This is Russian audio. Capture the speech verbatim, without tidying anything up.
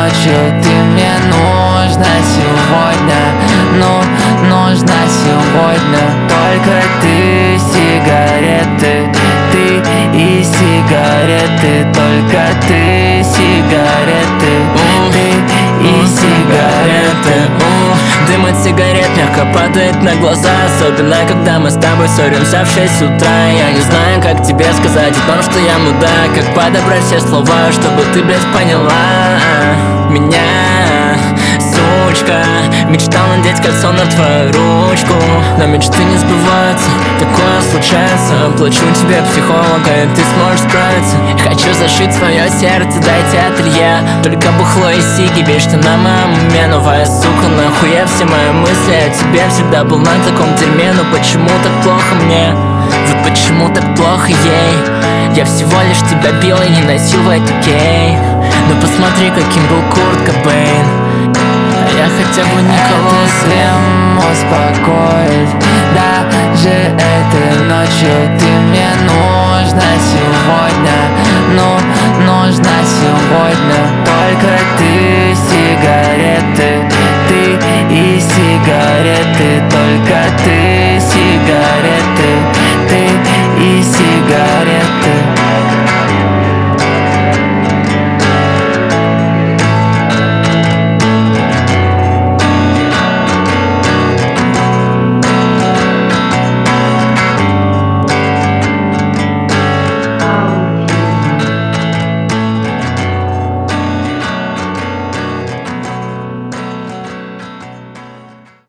ночью ты мне нужна сегодня. Ну, нужна сегодня только ты, сигареты. Ты и сигареты, только ты, сигареты. Ты и сигареты. Дым от сигарет мягко падает на глаза, особенно когда мы с тобой ссоримся в шесть утра. Я не знаю, как тебе сказать о том, что я мудак, как подобрать все слова, чтобы ты, блядь, поняла меня, сучка. Мечтал надеть кольцо на твою ручку, но мечты не сбываются, такое случается. Плачу тебе психолога, и ты сможешь справиться. Хочу зашить свое сердце, дайте ателье. Только бухло и сиги, вечно на моем уме. Новая сука, нахуя все мои мысли о тебе. Всегда был на таком дерьме, но почему так плохо мне? Вот почему так плохо ей? Я всего лишь тебя бил и не носил в окей. Но посмотри, каким был Курт Кобейн, а я хотя бы никого. Это всем успокоит. Даже этой ночью ты мне нужна сегодня. Ну, нужна сегодня только ты, сигареты. Ты и сигареты, только ты, сигареты. Ты и сигареты.